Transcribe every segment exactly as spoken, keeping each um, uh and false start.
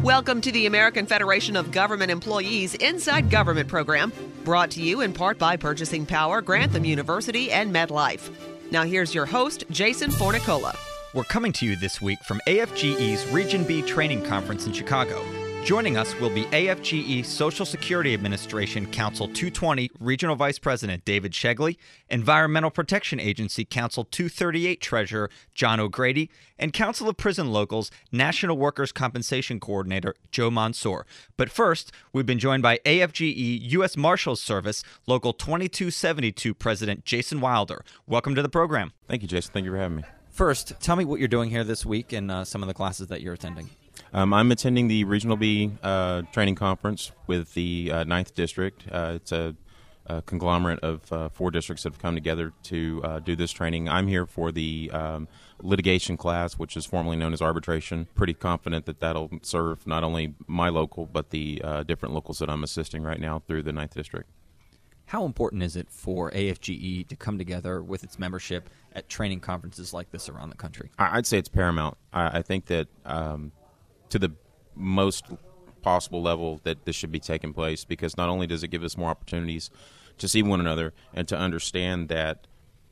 Welcome to the American Federation of Government Employees Inside Government program, brought to you in part by Purchasing Power, Grantham University, and MedLife. Now here's your host, Jason Fornicola. We're coming to you this week from A F G E's Region B Training Conference in Chicago. Joining us will be A F G E Social Security Administration Council two twenty Regional Vice President David Shegley, Environmental Protection Agency Council two thirty-eight Treasurer John O'Grady, and Council of Prison Locals National Workers' Compensation Coordinator Joe Mansour. But first, we've been joined by A F G E U S Marshals Service Local twenty-two seventy-two President Jason Wilder. Welcome to the program. Thank you, Jason. Thank you for having me. First, tell me what you're doing here this week and uh, some of the classes that you're attending. Um, I'm attending the Regional B uh, training conference with the uh, ninth District. Uh, it's a, a conglomerate of uh, four districts that have come together to uh, do this training. I'm here for the um, litigation class, which is formerly known as arbitration. Pretty confident that that'll serve not only my local, but the uh, different locals that I'm assisting right now through the ninth District. How important is it for A F G E to come together with its membership at training conferences like this around the country? I'd say it's paramount. I, I think that um, to the most possible level that this should be taking place, because not only does it give us more opportunities to see one another and to understand that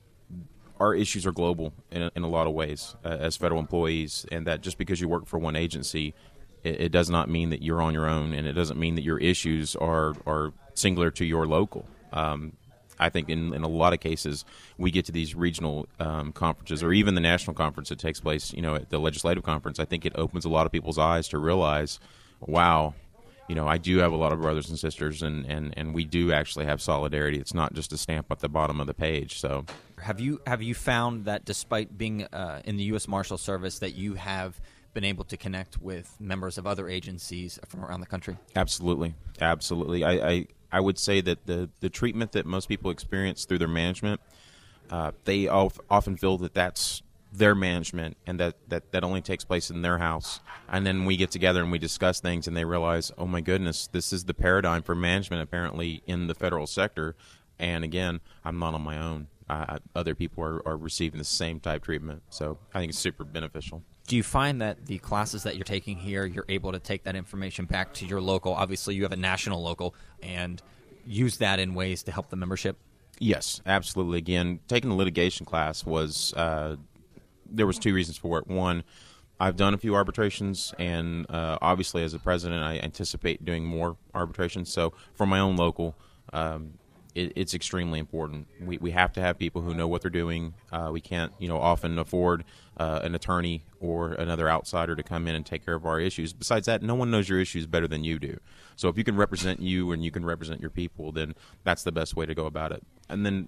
our issues are global in a, in a lot of ways uh, as federal employees, and that just because you work for one agency, it, it does not mean that you're on your own, and it doesn't mean that your issues are, are singular to your local. Um, I think in, in a lot of cases, we get to these regional um, conferences, or even the national conference that takes place, you know, at the legislative conference. I think it opens a lot of people's eyes to realize, wow, you know, I do have a lot of brothers and sisters, and, and, and we do actually have solidarity. It's not just a stamp at the bottom of the page. So, have you have you found that despite being uh, in the U S Marshal Service, that you have been able to connect with members of other agencies from around the country? Absolutely, absolutely. I. I I would say that the, the treatment that most people experience through their management, uh, they often feel that that's their management, and that, that, that only takes place in their house. And then we get together and we discuss things, and they realize, oh my goodness, this is the paradigm for management apparently in the federal sector. And again, I'm not on my own. Uh, other people are, are receiving the same type treatment. So I think it's super beneficial. Do you find that the classes that you're taking here, you're able to take that information back to your local? Obviously, you have a national local, and use that in ways to help the membership? Yes, absolutely. Again, taking the litigation class was, uh, there was two reasons for it. One, I've done a few arbitrations, and uh, obviously as a president, I anticipate doing more arbitrations. So for my own local, um, it, it's extremely important. We we have to have people who know what they're doing. Uh, we can't, you know, often afford uh, an attorney or another outsider to come in and take care of our issues. Besides that, no one knows your issues better than you do. So if you can represent you and you can represent your people, then that's the best way to go about it. And then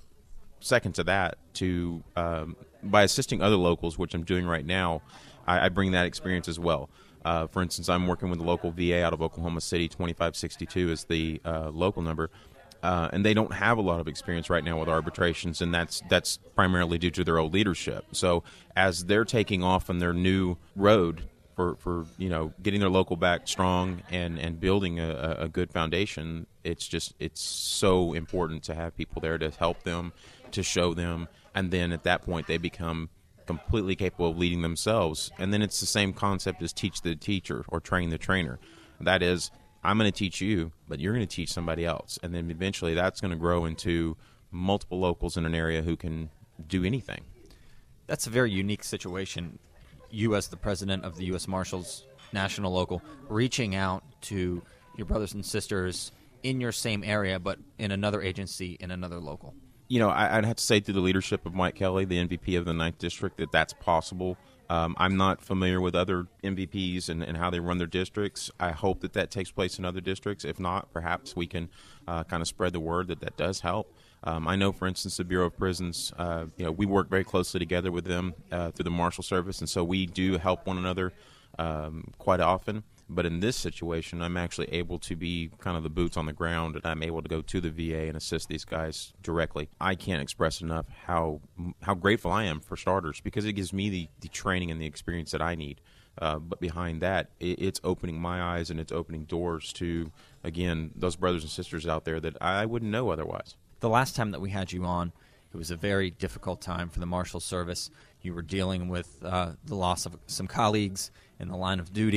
second to that, to um, by assisting other locals, which I'm doing right now, I, I bring that experience as well. Uh, for instance, I'm working with the local V A out of Oklahoma City. twenty-five sixty-two is the uh, local number. Uh, and they don't have a lot of experience right now with arbitrations, and that's that's primarily due to their old leadership. So as they're taking off on their new road for, for you know getting their local back strong and, and building a, a good foundation, it's just it's so important to have people there to help them, to show them, and then at that point they become completely capable of leading themselves. And then it's the same concept as teach the teacher or train the trainer. That is, I'm going to teach you, but you're going to teach somebody else. And then eventually that's going to grow into multiple locals in an area who can do anything. That's a very unique situation. You, as the president of the U S Marshals National Local, reaching out to your brothers and sisters in your same area, but in another agency, in another local. You know, I, I'd have to say through the leadership of Mike Kelly, the M V P of the ninth District, that that's possible. Um, I'm not familiar with other M V Ps and, and how they run their districts. I hope that that takes place in other districts. If not, perhaps we can uh, kind of spread the word that that does help. Um, I know, for instance, the Bureau of Prisons, uh, you know, we work very closely together with them uh, through the Marshal Service, and so we do help one another um, quite often. But in this situation, I'm actually able to be kind of the boots on the ground, and I'm able to go to the V A and assist these guys directly. I can't express enough how how grateful I am, for starters, because it gives me the, the training and the experience that I need. Uh, but behind that, it, it's opening my eyes and it's opening doors to, again, those brothers and sisters out there that I wouldn't know otherwise. The last time that we had you on, it was a very difficult time for the Marshal Service. You were dealing with uh, the loss of some colleagues in the line of duty.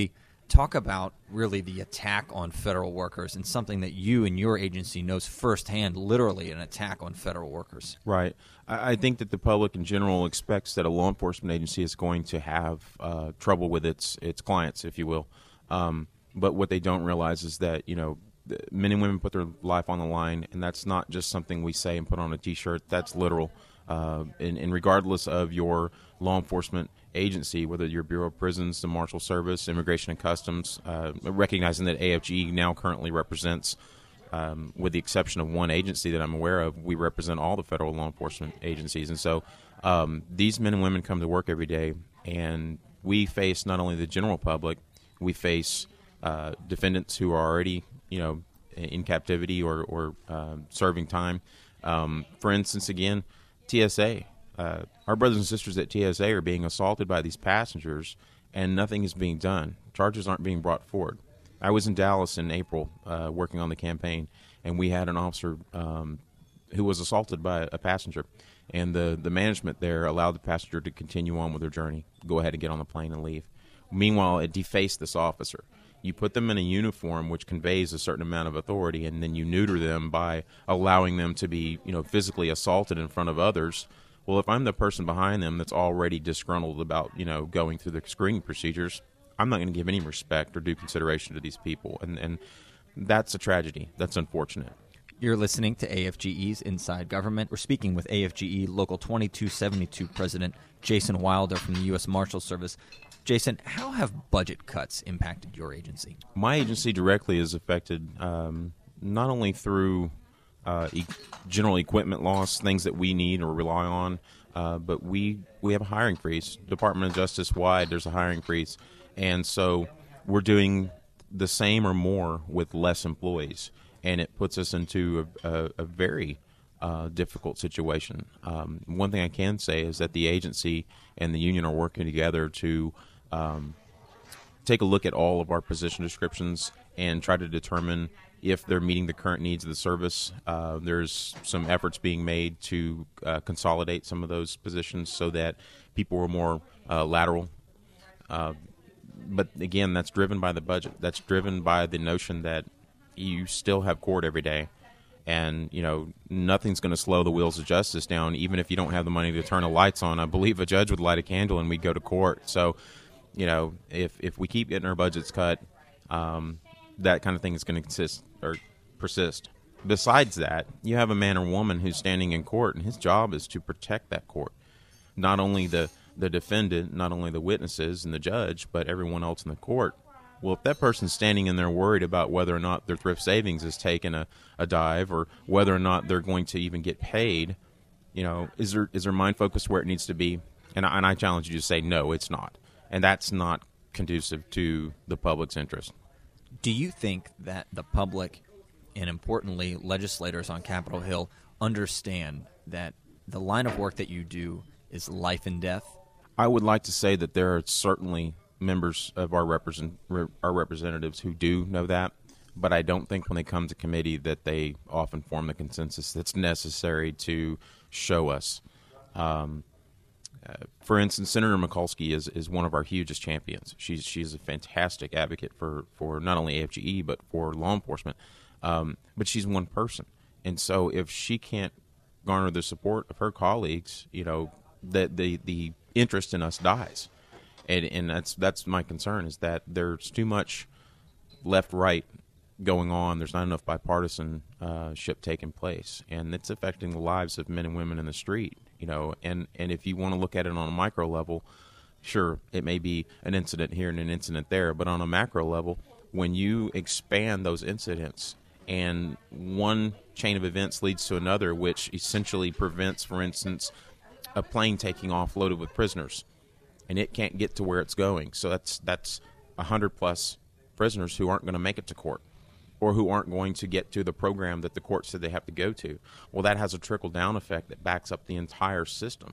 Talk about really the attack on federal workers and something that you and your agency knows firsthand, literally an attack on federal workers. Right. I, I think that the public in general expects that a law enforcement agency is going to have uh, trouble with its its clients, if you will. Um, but what they don't realize is that, you know, men and women put their life on the line, and that's not just something we say and put on a T-shirt. That's literal. Uh, and, and regardless of your law enforcement agency, whether you're Bureau of Prisons, the Marshal Service, Immigration and Customs, uh, recognizing that A F G E now currently represents, um, with the exception of one agency that I'm aware of, we represent all the federal law enforcement agencies. And so um, these men and women come to work every day, and we face not only the general public, we face uh, defendants who are already, you know, in captivity or, or uh, serving time. Um, for instance, again, T S A. Uh, our brothers and sisters at T S A are being assaulted by these passengers, and nothing is being done. Charges aren't being brought forward. I was in Dallas in April uh, working on the campaign, and we had an officer um, who was assaulted by a passenger, and the, the management there allowed the passenger to continue on with their journey, go ahead and get on the plane and leave. Meanwhile, it defaced this officer. You put them in a uniform which conveys a certain amount of authority, and then you neuter them by allowing them to be, you know, physically assaulted in front of others. Well, if I'm the person behind them that's already disgruntled about, you know, going through the screening procedures, I'm not going to give any respect or due consideration to these people, and and that's a tragedy. That's unfortunate. You're listening to A F G E's Inside Government. We're speaking with A F G E Local twenty-two seventy-two President Jason Wilder from the U S Marshal Service. Jason, how have budget cuts impacted your agency? My agency directly is affected um, not only through uh, e- general equipment loss, things that we need or rely on, uh, but we, we have a hiring freeze. Department of Justice wide, there's a hiring freeze. And so we're doing the same or more with less employees, and it puts us into a, a, a very uh, difficult situation. Um, one thing I can say is that the agency and the union are working together to Um, take a look at all of our position descriptions and try to determine if they're meeting the current needs of the service. Uh, there's some efforts being made to uh, consolidate some of those positions so that people are more uh, lateral. Uh, but again, that's driven by the budget. That's driven by the notion that you still have court every day. And, you know, nothing's going to slow the wheels of justice down, even if you don't have the money to turn the lights on. I believe a judge would light a candle and we'd go to court. So, you know, if if we keep getting our budgets cut, um, that kind of thing is going to consist or persist. Besides that, you have a man or woman who's standing in court, and his job is to protect that court, not only the, the defendant, not only the witnesses and the judge, but everyone else in the court. Well, if that person's standing in there worried about whether or not their thrift savings is taking a, a dive, or whether or not they're going to even get paid, you know, is their is their mind focused where it needs to be? And I, and I challenge you to say, no, it's not. And that's not conducive to the public's interest. Do you think that the public, and importantly legislators on Capitol Hill, understand that the line of work that you do is life and death? I would like to say that there are certainly members of our represent our representatives who do know that, but I don't think when they come to committee that they often form the consensus that's necessary to show us. Um, Uh, for instance, Senator Mikulski is, is one of our hugest champions. She's she's a fantastic advocate for, for not only A F G E but for law enforcement. Um, but she's one person, and so if she can't garner the support of her colleagues, you know, that the the interest in us dies, and and that's that's my concern, is that there's too much left right going on. There's not enough bipartisanship taking place, and it's affecting the lives of men and women in the street. You know, and, and if you want to look at it on a micro level, sure, it may be an incident here and an incident there, but on a macro level, when you expand those incidents and one chain of events leads to another, which essentially prevents, for instance, a plane taking off loaded with prisoners, and it can't get to where it's going. So that's that's one hundred plus prisoners who aren't going to make it to court, or who aren't going to get to the program that the court said they have to go to. Well, that has a trickle-down effect that backs up the entire system.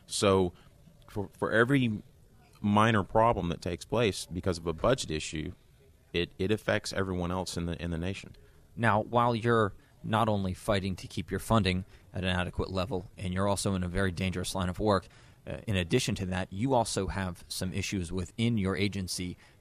So for, for every minor problem that takes place because of a budget issue, it, it affects everyone else in the in the nation. Now, while you're not only fighting to keep your funding at an adequate level, and you're also in a very dangerous line of work, uh, in addition to that, you also have some issues within your agency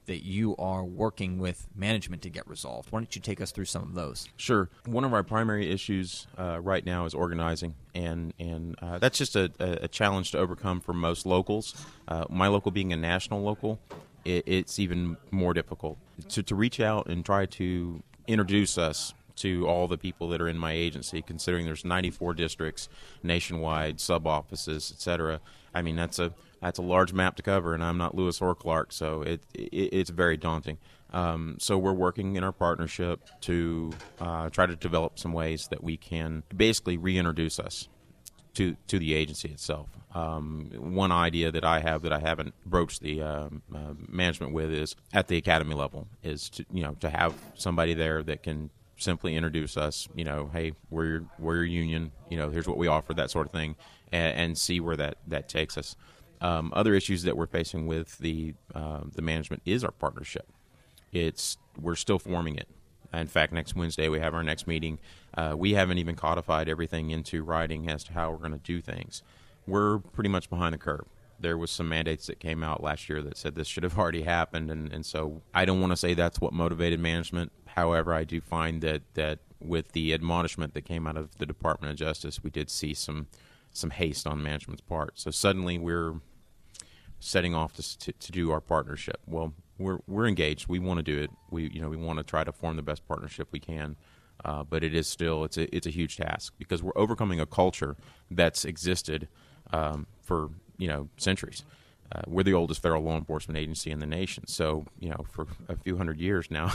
that you are working with management to get resolved. Why don't you take us through some of those? Sure. One of our primary issues uh, right now is organizing, and and uh, that's just a, a challenge to overcome for most locals. Uh, my local being a national local, it, it's even more difficult to to reach out and try to introduce us to all the people that are in my agency, considering there's ninety-four districts nationwide, sub-offices, et cetera. I mean, that's a that's a large map to cover, and I'm not Lewis or Clark, so it, it it's very daunting. Um, so we're working in our partnership to uh, try to develop some ways that we can basically reintroduce us to to the agency itself. Um, one idea that I have that I haven't broached the uh, uh, management with is at the academy level is to you know to have somebody there that can simply introduce us, you know, hey, we're your, we're your union, you know, here's what we offer, that sort of thing, and, and see where that, that takes us. Um, other issues that we're facing with the uh, the management is our partnership. It's we're still forming it. In fact, next Wednesday we have our next meeting. Uh, we haven't even codified everything into writing as to how we're going to do things. We're pretty much behind the curve. There was some mandates that came out last year that said this should have already happened, and, and so I don't want to say that's what motivated management. However, I do find that, that with the admonishment that came out of the Department of Justice, we did see some some haste on management's part. So suddenly we're setting off to, to, to do our partnership. Well, we're we're engaged. We want to do it. We you know we want to try to form the best partnership we can. Uh, but it is still it's a it's a huge task because we're overcoming a culture that's existed um, for you know centuries. Uh, we're the oldest federal law enforcement agency in the nation, so you know for a few hundred years now,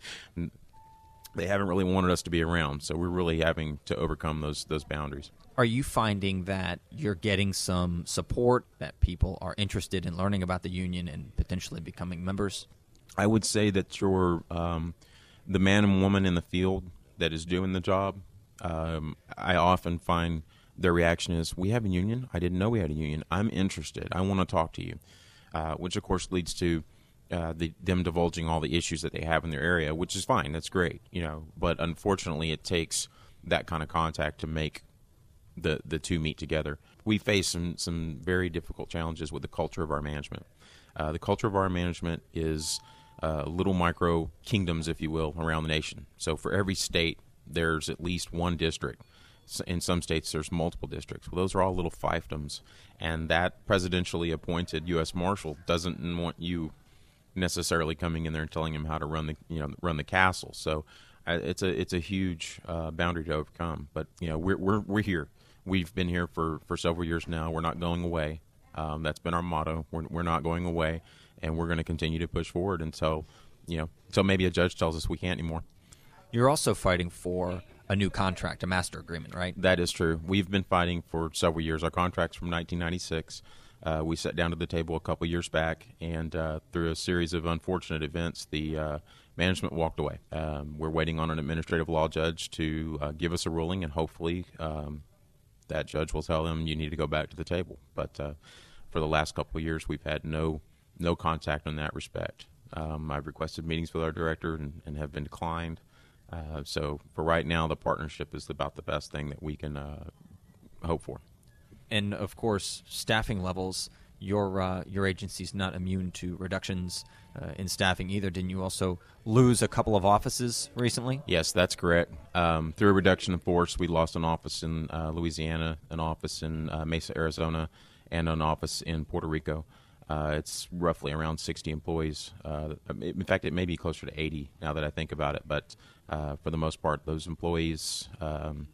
they haven't really wanted us to be around. So we're really having to overcome those those boundaries. Are you finding that you're getting some support, that people are interested in learning about the union and potentially becoming members? I would say that you're um, the man and woman in the field that is doing the job. Um, I often find their reaction is, we have a union? I didn't know we had a union. I'm interested. I want to talk to you, uh, which, of course, leads to uh, the, them divulging all the issues that they have in their area, which is fine. That's great, you know. But unfortunately, it takes that kind of contact to make the, the two meet together. We face some, some very difficult challenges with the culture of our management. Uh, the culture of our management is uh, little micro kingdoms, if you will, around the nation. So for every state, there's at least one district. In some states, there's multiple districts. Well, those are all little fiefdoms, and that presidentially appointed U S Marshal doesn't want you necessarily coming in there and telling him how to run the you know run the castle. So uh, it's a it's a huge uh, boundary to overcome. But you know we're we're we're here. We've been here for, for several years now. We're not going away. Um, that's been our motto. We're we're not going away, and we're going to continue to push forward until you know until maybe a judge tells us we can't anymore. You're also fighting for a new contract, a master agreement, right? That is true. We've been fighting for several years. Our contract's from nineteen ninety-six. Uh, we sat down to the table a couple years back, and uh, through a series of unfortunate events, the uh, management walked away. Um, we're waiting on an administrative law judge to uh, give us a ruling, and hopefully um, that judge will tell them you need to go back to the table. But uh, for the last couple of years, we've had no no contact in that respect. Um, I've requested meetings with our director and, and have been declined. Uh, so for right now, the partnership is about the best thing that we can uh, hope for. And of course, staffing levels. Your uh, your agency's not immune to reductions uh, in staffing either. Didn't you also lose a couple of offices recently? Yes, that's correct. Um, through a reduction in force, we lost an office in uh, Louisiana, an office in uh, Mesa, Arizona, and an office in Puerto Rico. Uh, it's roughly around sixty employees. Uh, in fact, it may be closer to eighty now that I think about it. But uh, for the most part, those employees, um,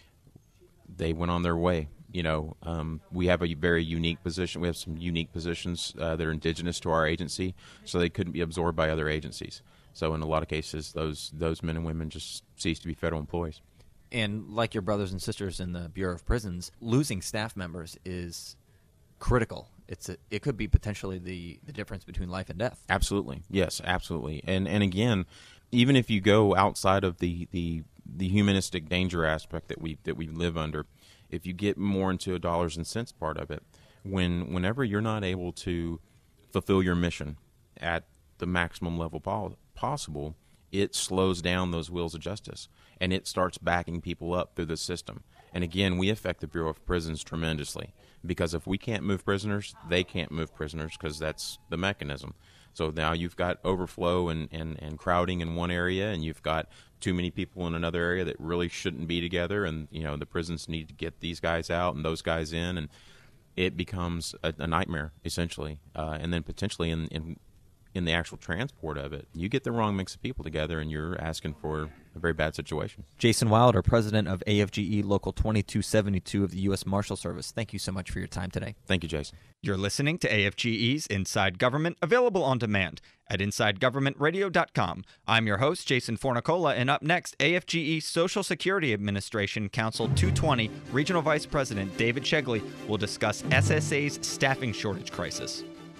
they went on their way. You know, um, we have a very unique position. We have some unique positions uh, that are indigenous to our agency, so they couldn't be absorbed by other agencies. So in a lot of cases, those those men and women just cease to be federal employees. And like your brothers and sisters in the Bureau of Prisons, losing staff members is critical. It's a, it could be potentially the, the difference between life and death. Absolutely. Yes, absolutely. And and again, even if you go outside of the, the, the humanistic danger aspect that we that we live under, if you get more into a dollars and cents part of it, when whenever you're not able to fulfill your mission at the maximum level po- possible, it slows down those wheels of justice, and it starts backing people up through the system. And again, we affect the Bureau of Prisons tremendously, because if we can't move prisoners, they can't move prisoners, because that's the mechanism. So now you've got overflow and, and, and crowding in one area, and you've got too many people in another area that really shouldn't be together, and you know the prisons need to get these guys out and those guys in, and it becomes a, a nightmare essentially. Uh, and then potentially in, in in the actual transport of it, you get the wrong mix of people together, and you're asking for a very bad situation. Jason Wilder, president of A F G E Local twenty-two seventy-two of the U S Marshal Service. Thank you so much for your time today. Thank you, Jason. You're listening to A F G E's Inside Government, available on demand at inside government radio dot com. I'm your host, Jason Fornicola, and up next, A F G E Social Security Administration Council two twenty Regional Vice President David Shegley will discuss S S A's staffing shortage crisis.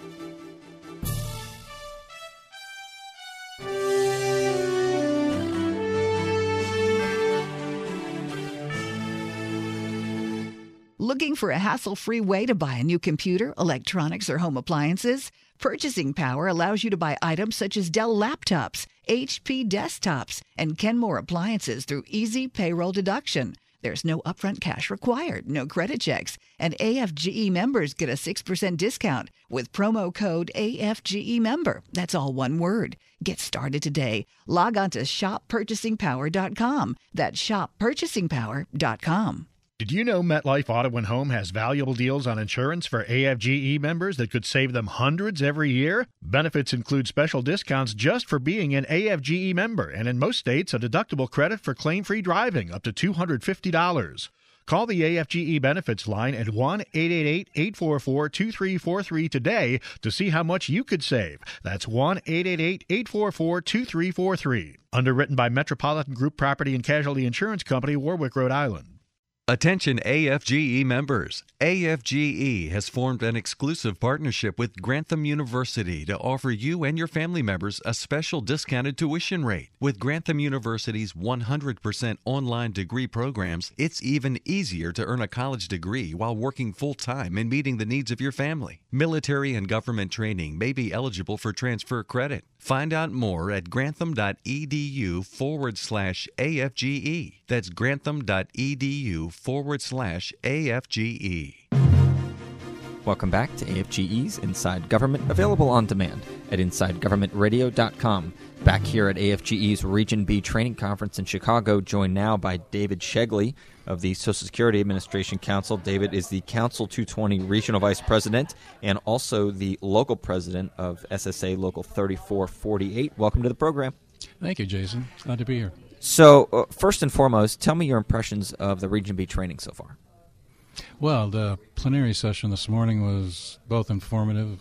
Looking for a hassle-free way to buy a new computer, electronics, or home appliances? Purchasing Power allows you to buy items such as Dell laptops, H P desktops, and Kenmore appliances through easy payroll deduction. There's no upfront cash required, no credit checks, and A F G E members get a six percent discount with promo code A F G E member. That's all one word. Get started today. Log on to shop purchasing power dot com. That's shop purchasing power dot com. Did you know MetLife Auto and Home has valuable deals on insurance for A F G E members that could save them hundreds every year? Benefits include special discounts just for being an A F G E member, and in most states, a deductible credit for claim-free driving up to two hundred fifty dollars. Call the A F G E benefits line at one eight eight eight, eight four four, two three four three today to see how much you could save. That's one eight eight eight, eight four four, two three four three. Underwritten by Metropolitan Group Property and Casualty Insurance Company, Warwick, Rhode Island. Attention A F G E members. A F G E has formed an exclusive partnership with Grantham University to offer you and your family members a special discounted tuition rate. With Grantham University's one hundred percent online degree programs, it's even easier to earn a college degree while working full-time and meeting the needs of your family. Military and government training may be eligible for transfer credit. Find out more at grantham.edu forward slash AFGE. That's grantham.edu forward slash AFGE. Welcome back to A F G E's Inside Government, available on demand at inside government radio dot com. Back here at A F G E's Region B Training Conference in Chicago, joined now by David Shegley of the Social Security Administration Council. David is the Council two twenty Regional Vice President and also the local president of S S A Local thirty-four forty-eight. Welcome to the program. Thank you, Jason. Glad to be here. So, uh, first and foremost, tell me your impressions of the Region B training so far. Well, the plenary session this morning was both informative,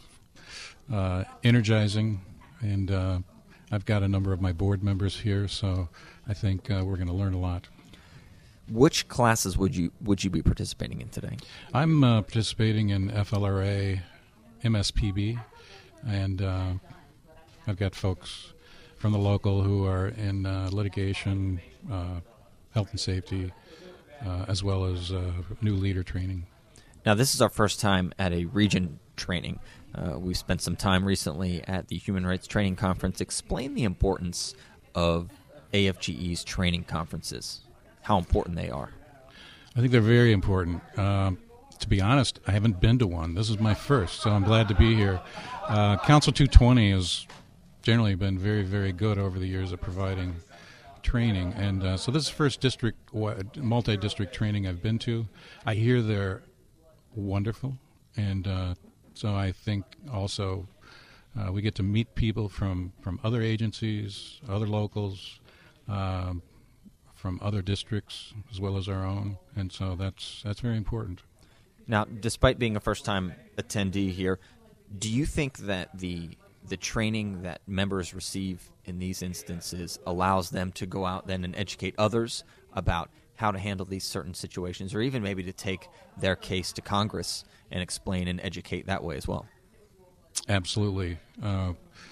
uh, energizing, and uh, I've got a number of my board members here, so I think uh, we're going to learn a lot. Which classes would you would you be participating in today? I'm uh, participating in F L R A, M S P B, and uh, I've got folks from the local who are in uh, litigation, uh, health and safety, uh, as well as uh, new leader training. Now, this is our first time at a region training. Uh, we've spent some time recently at the Human Rights Training Conference. Explain the importance of A F G E's training conferences, how important they are. I think they're very important. Um, to be honest, I haven't been to one. This is my first, so I'm glad to be here. Uh, Council two twenty has generally been very, very good over the years at providing training, and uh, so this is the first district, multi-district training I've been to. I hear they're wonderful, and uh, so I think also uh, we get to meet people from, from other agencies, other locals, um, from other districts as well as our own, and so that's that's very important. Now, despite being a first-time attendee here, do you think that the the training that members receive in these instances allows them to go out then and educate others about how to handle these certain situations, or even maybe to take their case to Congress and explain and educate that way as well? Absolutely. Uh,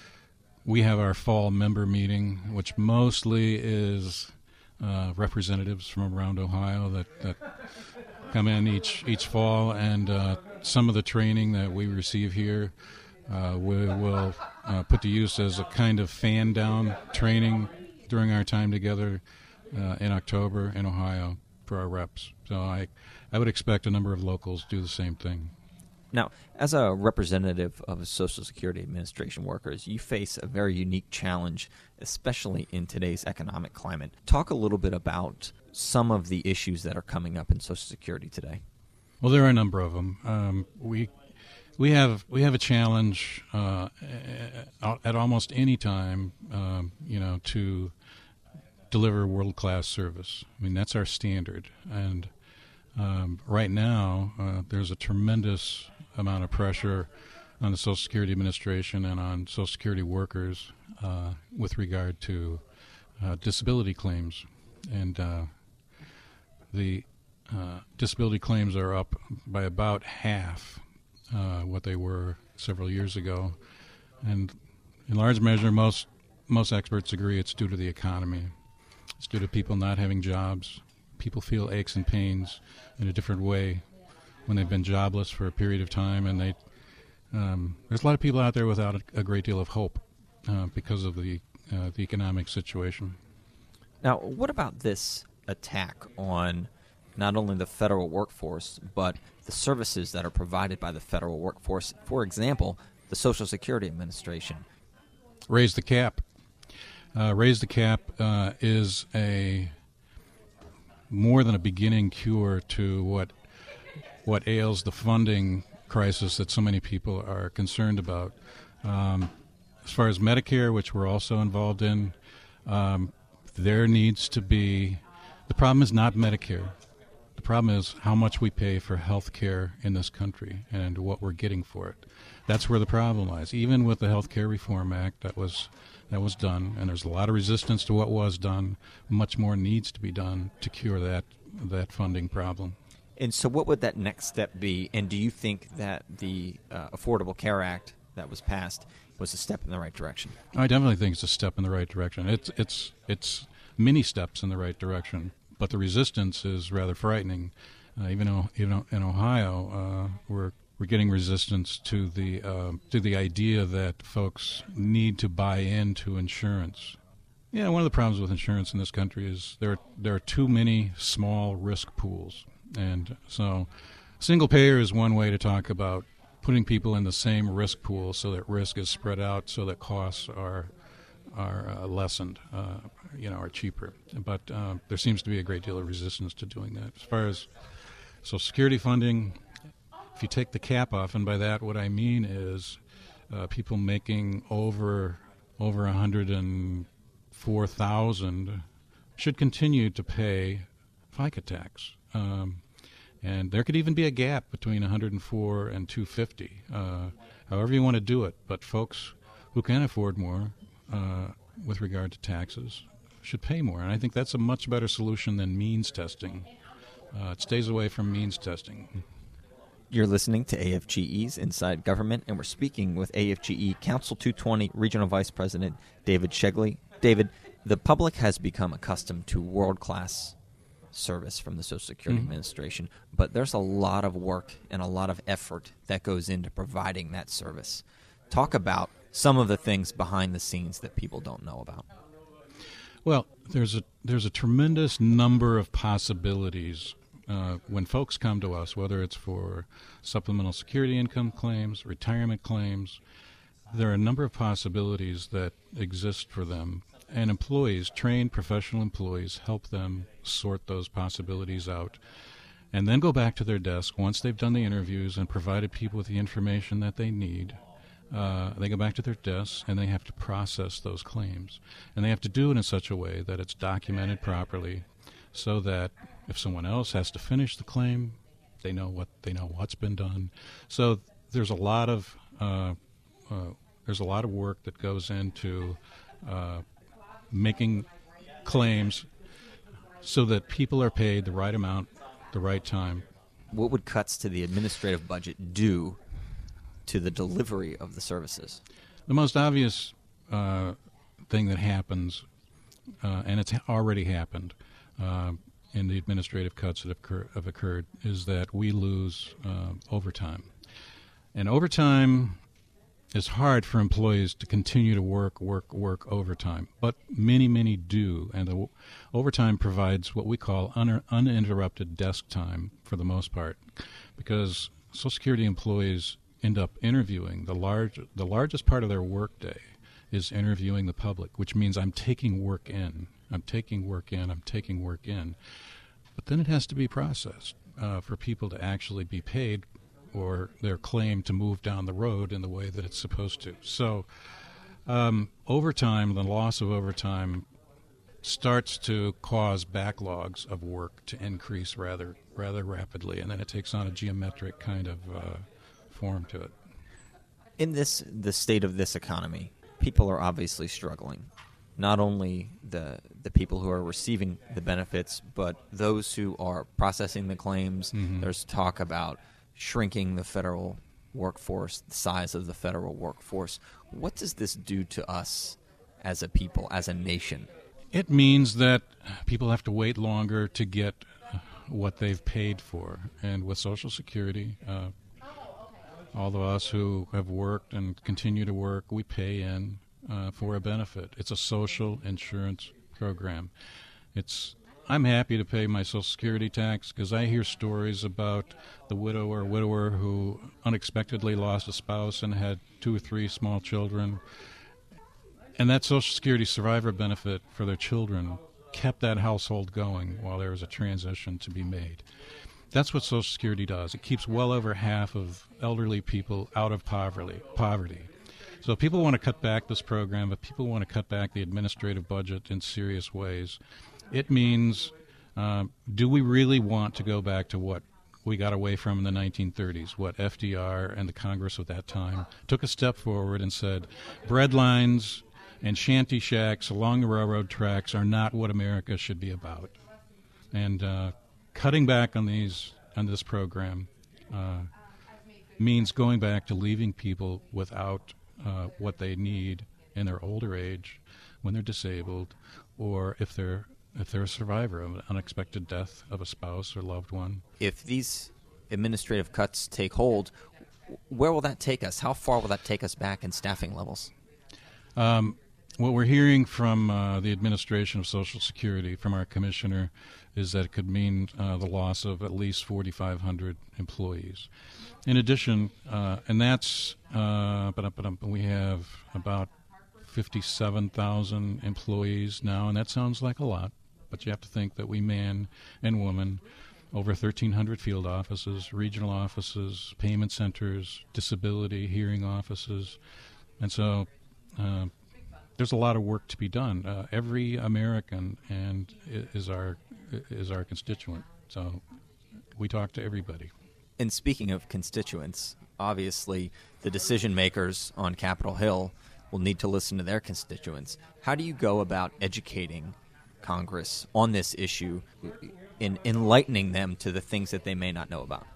we have our fall member meeting, which mostly is uh, representatives from around Ohio that, that come in each each fall, and uh, some of the training that we receive here uh, we will uh, put to use as a kind of fan-down training during our time together uh, in October in Ohio for our reps. So I, I would expect a number of locals do the same thing. Now, as a representative of Social Security Administration workers, you face a very unique challenge, especially in today's economic climate. Talk a little bit about some of the issues that are coming up in Social Security today. Well, there are a number of them. Um, we we have we have a challenge uh, at almost any time, um, you know, to deliver world-class service. I mean, that's our standard. And um, right now, uh, there's a tremendous amount of pressure on the Social Security Administration and on Social Security workers uh, with regard to uh, disability claims. And uh, the uh, disability claims are up by about half uh, what they were several years ago. And in large measure, most most experts agree it's due to the economy. It's due to people not having jobs. People feel aches and pains in a different way when they've been jobless for a period of time, and they um, there's a lot of people out there without a, a great deal of hope uh, because of the uh, the economic situation. Now, what about this attack on not only the federal workforce, but the services that are provided by the federal workforce? For example, the Social Security Administration. Raise the cap. Uh, raise the cap uh, is a more than a beginning cure to what what ails the funding crisis that so many people are concerned about. Um, as far as Medicare, which we're also involved in, um, there needs to be, the problem is not Medicare. The problem is how much we pay for health care in this country and what we're getting for it. That's where the problem lies. Even with the Health Care Reform Act that was that was done, and there's a lot of resistance to what was done, much more needs to be done to cure that that funding problem. And so what would that next step be? And do you think that the uh, Affordable Care Act that was passed was a step in the right direction? I definitely think it's a step in the right direction. It's it's it's many steps in the right direction, but the resistance is rather frightening. Uh, even though, even in Ohio, uh, we're we're getting resistance to the uh, to the idea that folks need to buy into insurance. Yeah, one of the problems with insurance in this country is there there are too many small risk pools. And so single payer is one way to talk about putting people in the same risk pool so that risk is spread out so that costs are are uh, lessened, uh, you know, are cheaper. But uh, there seems to be a great deal of resistance to doing that. As far as Social Security funding, if you take the cap off, and by that what I mean is uh, people making over over one hundred four thousand should continue to pay FICA tax. Um, and there could even be a gap between one hundred four and two hundred fifty, uh, however you want to do it. But folks who can afford more uh, with regard to taxes should pay more. And I think that's a much better solution than means testing. Uh, it stays away from means testing. You're listening to A F G E's Inside Government, and we're speaking with A F G E Council two twenty Regional Vice President David Shegley. David, the public has become accustomed to world-class service from the Social Security mm-hmm. Administration, but there's a lot of work and a lot of effort that goes into providing that service. Talk about some of the things behind the scenes that people don't know about. Well, there's a there's a tremendous number of possibilities uh, when folks come to us, whether it's for supplemental security income claims, retirement claims. There are a number of possibilities that exist for them. And employees, trained professional employees, help them sort those possibilities out and then go back to their desk once they've done the interviews and provided people with the information that they need. Uh, they go back to their desks and they have to process those claims. And they have to do it in such a way that it's documented properly so that if someone else has to finish the claim, they know what they know what's been done. So there's a lot of uh, uh, there's a lot of work that goes into uh, making claims so that people are paid the right amount, the right time. What would cuts to the administrative budget do to the delivery of the services? The most obvious uh, thing that happens, uh, and it's already happened uh, in the administrative cuts that have, occur- have occurred, is that we lose uh, overtime. And overtime is hard for employees to continue to work, work, work overtime. But many, many do. And the w- overtime provides what we call un- uninterrupted desk time for the most part. Because Social Security employees end up interviewing. The large, the largest part of their workday is interviewing the public, which means I'm taking work in. I'm taking work in. I'm taking work in. But then it has to be processed uh, for people to actually be paid or their claim to move down the road in the way that it's supposed to. So um, overtime, the loss of overtime starts to cause backlogs of work to increase rather rather rapidly, and then it takes on a geometric kind of uh, form to it. In this the state of this economy, people are obviously struggling. Not only the the people who are receiving the benefits, but those who are processing the claims. Mm-hmm. There's talk about shrinking the federal workforce, the size of the federal workforce. What does this do to us as a people, as a nation? It means that people have to wait longer to get what they've paid for. And with Social Security, uh, all of us who have worked and continue to work, we pay in uh, for a benefit. It's a social insurance program. It's I'm happy to pay my Social Security tax because I hear stories about the widow or widower who unexpectedly lost a spouse and had two or three small children. And that Social Security survivor benefit for their children kept that household going while there was a transition to be made. That's what Social Security does. It keeps well over half of elderly people out of poverty. poverty. So if people want to cut back this program, if people want to cut back the administrative budget in serious ways, it means, uh, do we really want to go back to what we got away from in the nineteen thirties, what F D R and the Congress at that time took a step forward and said, bread lines and shanty shacks along the railroad tracks are not what America should be about. And uh, cutting back on these on this program uh, means going back to leaving people without uh, what they need in their older age, when they're disabled, or if they're if they're a survivor of an unexpected death of a spouse or loved one. If these administrative cuts take hold, where will that take us? How far will that take us back in staffing levels? Um, what we're hearing from uh, the administration of Social Security, from our commissioner, is that it could mean uh, the loss of at least forty-five hundred employees. In addition, uh, and that's, uh, we have about fifty-seven thousand employees now, and that sounds like a lot, but you have to think that we man and woman over thirteen hundred field offices, regional offices, payment centers, disability, hearing offices, and so uh, there's a lot of work to be done. Uh, every American and is our is our constituent, so we talk to everybody. And speaking of constituents, obviously the decision makers on Capitol Hill will need to listen to their constituents. How do you go about educating Congress on this issue, in enlightening them to the things that they may not know about?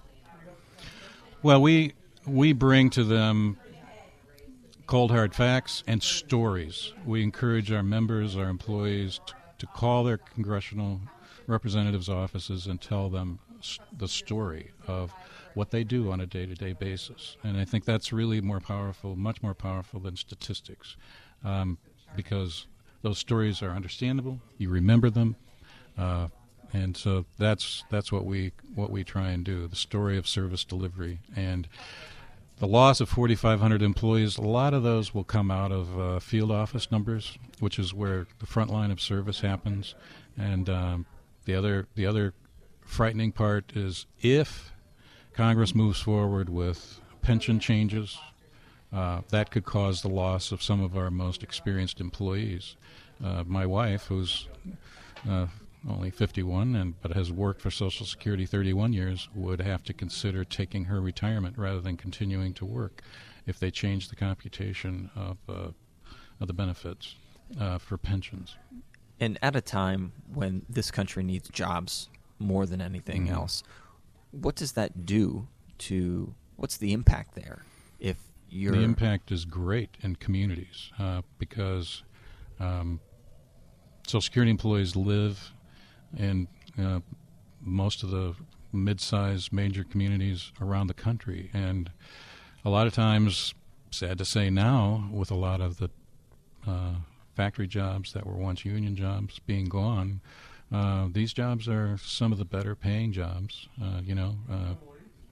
Well, we we bring to them cold hard facts and stories. We encourage our members, our employees, to, to call their congressional representatives' offices and tell them the story of what they do on a day-to-day basis. And I think that's really more powerful, much more powerful than statistics, um, because those stories are understandable. You remember them, uh, and so that's that's what we what we try and do. The story of service delivery and the loss of forty-five hundred employees. A lot of those will come out of uh, field office numbers, which is where the front line of service happens, and um, the other the other frightening part is if Congress moves forward with pension changes, uh, that could cause the loss of some of our most experienced employees. Uh, my wife, who's uh, only fifty-one and but has worked for Social Security thirty-one years, would have to consider taking her retirement rather than continuing to work if they change the computation of, uh, of the benefits uh, for pensions. And at a time when this country needs jobs more than anything mm-hmm. else, what does that do to, what's the impact there? If you're The impact is great in communities uh, because um, Social Security employees live in uh, most of the mid-sized major communities around the country. And a lot of times, sad to say now, with a lot of the uh, factory jobs that were once union jobs being gone, uh, these jobs are some of the better paying jobs. Uh, you know, uh,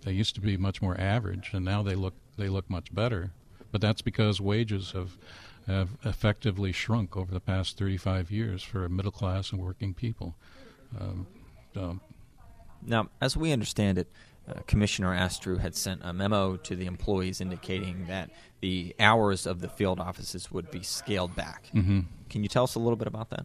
They used to be much more average, and now they look they look much better. But that's because wages have have effectively shrunk over the past thirty-five years for middle class and working people. Um, so. Now, as we understand it, uh, Commissioner Astrew had sent a memo to the employees indicating that the hours of the field offices would be scaled back. Mm-hmm. Can you tell us a little bit about that?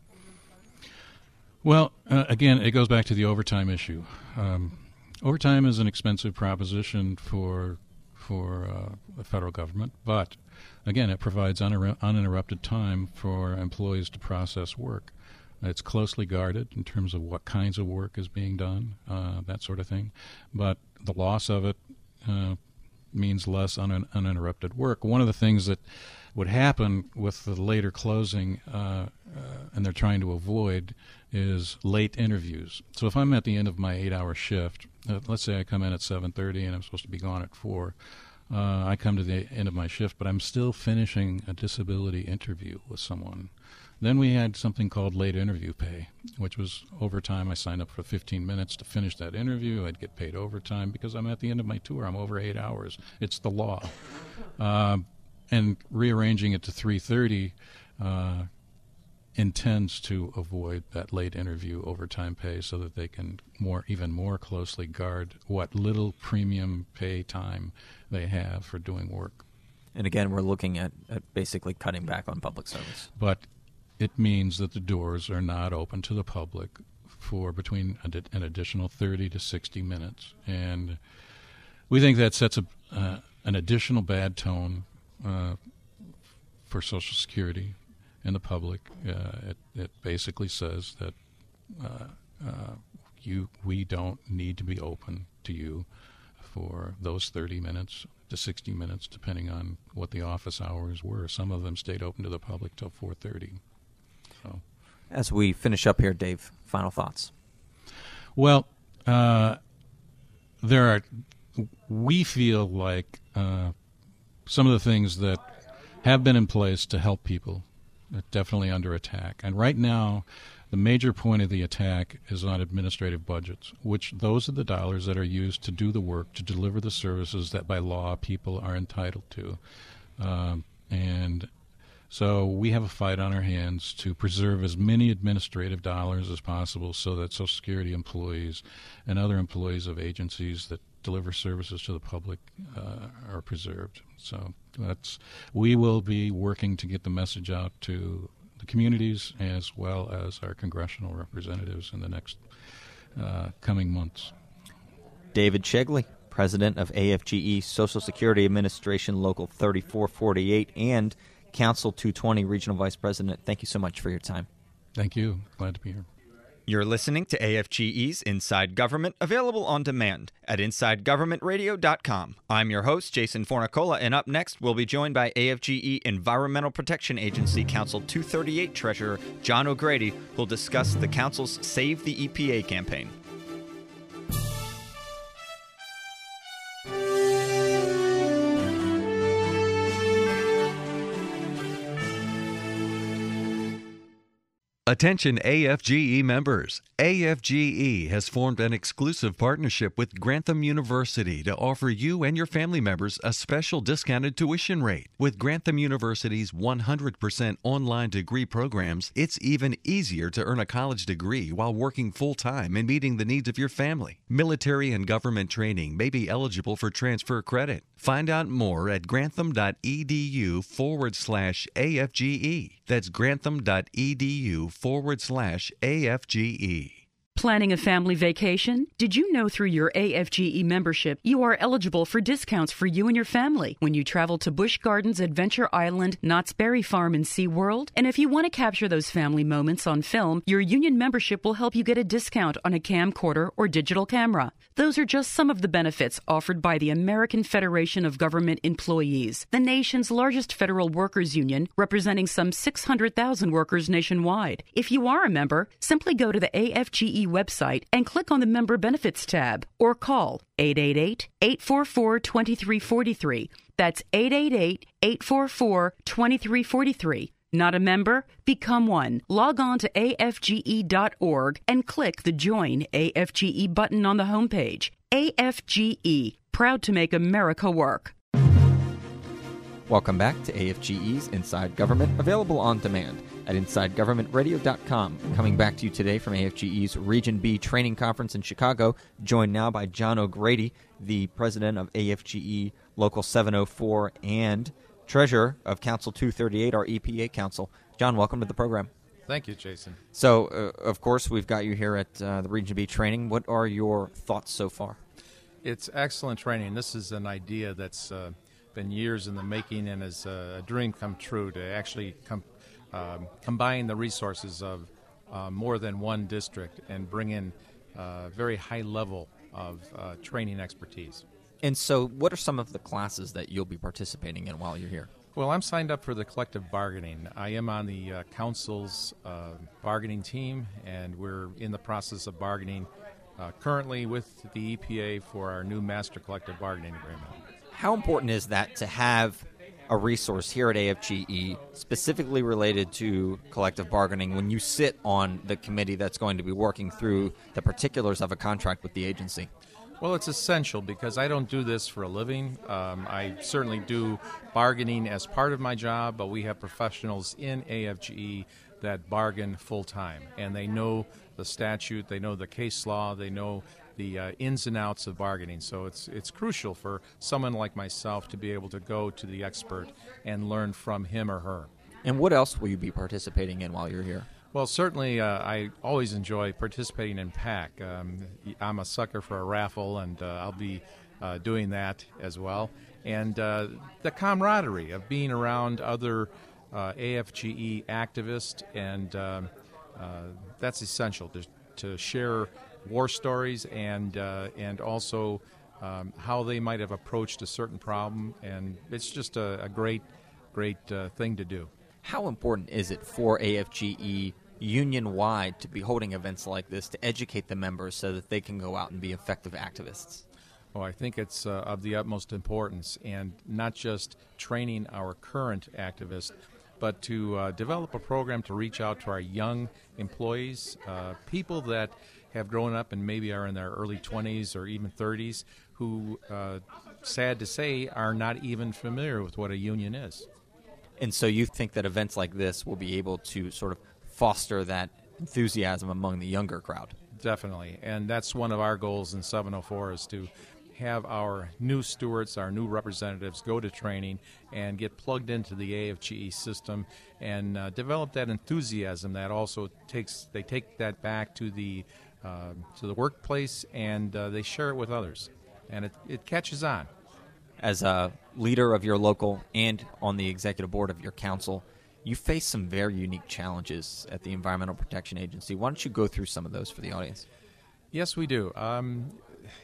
Well, uh, again, it goes back to the overtime issue. Um, overtime is an expensive proposition for for uh, the federal government, but again, it provides uninter- uninterrupted time for employees to process work. It's closely guarded in terms of what kinds of work is being done, uh, that sort of thing. But the loss of it uh, means less un- uninterrupted work. One of the things that would happen with the later closing, uh, uh, and they're trying to avoid, is late interviews. So if I'm at the end of my eight-hour shift, uh, let's say I come in at seven thirty and I'm supposed to be gone at four, uh, I come to the end of my shift, but I'm still finishing a disability interview with someone. Then we had something called late interview pay, which was overtime. I signed up for fifteen minutes to finish that interview. I'd get paid overtime because I'm at the end of my tour. I'm over eight hours. It's the law. Uh, and rearranging it to three thirty uh, intends to avoid that late interview overtime pay so that they can more, even more closely guard what little premium pay time they have for doing work. And again, we're looking at, at basically cutting back on public service. But it means that the doors are not open to the public for between an additional thirty to sixty minutes. And we think that sets a, uh, an additional bad tone uh, for Social Security and the public. Uh, it, it basically says that uh, uh, you we don't need to be open to you for those thirty minutes to sixty minutes, depending on what the office hours were. Some of them stayed open to the public till four thirty. So. As we finish up here, Dave, final thoughts. Well, uh, there are. We feel like uh, some of the things that have been in place to help people are definitely under attack. And right now, the major point of the attack is on administrative budgets, which those are the dollars that are used to do the work, to deliver the services that by law people are entitled to. Um, and So we have a fight on our hands to preserve as many administrative dollars as possible so that Social Security employees and other employees of agencies that deliver services to the public uh, are preserved. So that's we will be working to get the message out to the communities as well as our congressional representatives in the next uh, coming months. David Chegley, President of A F G E Social Security Administration Local thirty-four forty-eight and Council two twenty Regional Vice President, thank you so much for your time. Thank you. Glad to be here. You're listening to A F G E's Inside Government, available on demand at inside government radio dot com. I'm your host, Jason Fornicola, and up next, we'll be joined by A F G E Environmental Protection Agency Council two thirty-eight Treasurer John O'Grady, who'll discuss the Council's Save the E P A campaign. Attention A F G E members. A F G E has formed an exclusive partnership with Grantham University to offer you and your family members a special discounted tuition rate. With Grantham University's one hundred percent online degree programs, it's even easier to earn a college degree while working full-time and meeting the needs of your family. Military and government training may be eligible for transfer credit. Find out more at grantham.edu forward slash AFGE. That's grantham.edu forward slash AFGE. Planning a family vacation? Did you know through your A F G E membership you are eligible for discounts for you and your family when you travel to Busch Gardens Adventure Island, Knott's Berry Farm, and SeaWorld? And if you want to capture those family moments on film, your union membership will help you get a discount on a camcorder or digital camera. Those are just some of the benefits offered by the American Federation of Government Employees, the nation's largest federal workers union, representing some six hundred thousand workers nationwide. If you are a member, simply go to the A F G E website and click on the Member Benefits tab or call eight eight eight, eight four four, two three four three. That's eight eight eight, eight four four, two three four three. Not a member? Become one. Log on to A F G E dot org and click the Join A F G E button on the homepage. A F G E. proud to make America work. Welcome back to A F G E's Inside Government, available on demand at inside government radio dot com. Coming back to you today from A F G E's Region B Training Conference in Chicago, joined now by John O'Grady, the president of A F G E Local seven oh four and treasurer of Council two thirty-eight, our E P A Council. John, welcome to the program. Thank you, Jason. So, uh, of course, we've got you here at uh, the Region B training. What are your thoughts so far? It's excellent training. This is an idea that's uh, been years in the making and is a dream come true to actually com- um, combine the resources of uh, more than one district and bring in a very high level of uh, training expertise. And so what are some of the classes that you'll be participating in while you're here? Well, I'm signed up for the collective bargaining. I am on the uh, council's uh, bargaining team, and we're in the process of bargaining uh, currently with the E P A for our new master collective bargaining agreement. How important is that to have a resource here at A F G E specifically related to collective bargaining when you sit on the committee that's going to be working through the particulars of a contract with the agency? Well, it's essential because I don't do this for a living. Um, I certainly do bargaining as part of my job, but we have professionals in A F G E that bargain full-time, and they know the statute, they know the case law, they know the uh, ins and outs of bargaining. So it's it's crucial for someone like myself to be able to go to the expert and learn from him or her. And what else will you be participating in while you're here? Well, certainly uh, I always enjoy participating in PAC. Um, I'm a sucker for a raffle, and uh, I'll be uh, doing that as well. And uh, the camaraderie of being around other uh, A F G E activists, and um, uh, that's essential to, to share war stories and uh, and also um, how they might have approached a certain problem. And it's just a, a great, great uh, thing to do. How important is it for A F G E union-wide to be holding events like this to educate the members so that they can go out and be effective activists? Well, I think it's uh, of the utmost importance, and not just training our current activists, but to uh, develop a program to reach out to our young employees, uh, people that have grown up and maybe are in their early twenties or even thirties, who, uh, sad to say, are not even familiar with what a union is. And so you think that events like this will be able to sort of foster that enthusiasm among the younger crowd? Definitely. And that's one of our goals in seven oh four, is to have our new stewards, our new representatives, go to training and get plugged into the A F G E system and uh, develop that enthusiasm that also takes, they take that back to the, uh, to the workplace, and uh, they share it with others. And it, it catches on. As a leader of your local and on the executive board of your council, you face some very unique challenges at the Environmental Protection Agency. Why don't you go through some of those for the audience? Yes, we do. Um,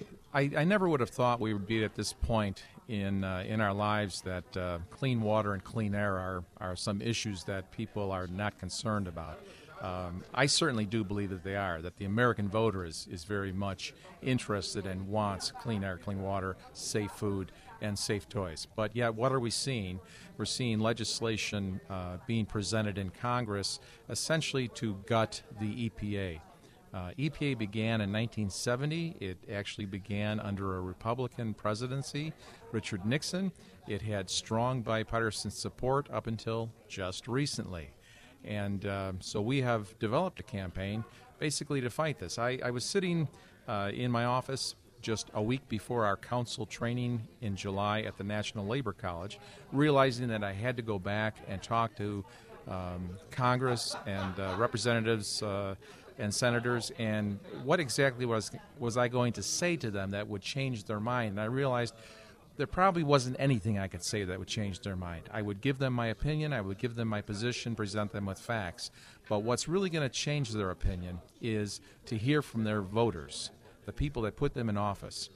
I, I never would have thought we would be at this point in uh, in our lives that uh, clean water and clean air are, are some issues that people are not concerned about. Um, I certainly do believe that they are, that the American voter is, is very much interested and wants clean air, clean water, safe food, and safe toys. But yet, what are we seeing? We're seeing legislation uh, being presented in Congress essentially to gut the E P A. Uh, E P A began in nineteen seventy. It actually began under a Republican presidency, Richard Nixon. It had strong bipartisan support up until just recently. And uh, so we have developed a campaign basically to fight this. I, I was sitting uh, in my office just a week before our council training in July at the National Labor College, realizing that I had to go back and talk to um, Congress and uh, representatives uh, and senators, and what exactly was was I going to say to them that would change their mind. And I realized there probably wasn't anything I could say that would change their mind. I would give them my opinion, I would give them my position, present them with facts. But what's really going to change their opinion is to hear from their voters, the people that put them in office.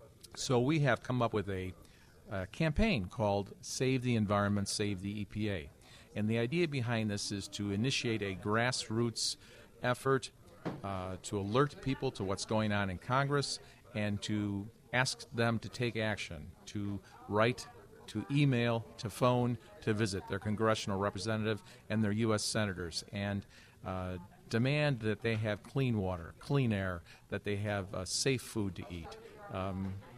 So we have come up with a, a campaign called Save the Environment, Save the E P A. And the idea behind this is to initiate a grassroots effort uh, to alert people to what's going on in Congress and to ask them to take action, to write, to email, to phone, to visit their congressional representative and their U S senators, and uh, demand that they have clean water, clean air, that they have uh, safe food to eat. Um,